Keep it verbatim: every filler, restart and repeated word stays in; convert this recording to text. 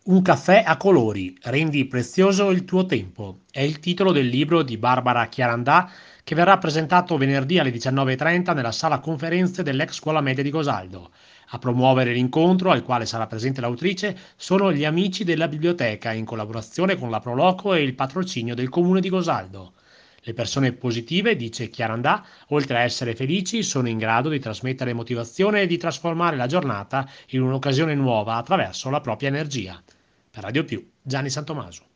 Un caffè a colori, rendi prezioso il tuo tempo. È il titolo del libro di Barbara Chiarandà che verrà presentato venerdì alle diciannove e trenta nella sala conferenze dell'ex scuola media di Gosaldo. A promuovere l'incontro, al quale sarà presente l'autrice, sono gli amici della biblioteca in collaborazione con la Proloco e il patrocinio del comune di Gosaldo. Le persone positive, dice Chiarandà, oltre a essere felici, sono in grado di trasmettere motivazione e di trasformare la giornata in un'occasione nuova attraverso la propria energia. Per Radio Più, Gianni Santomaso.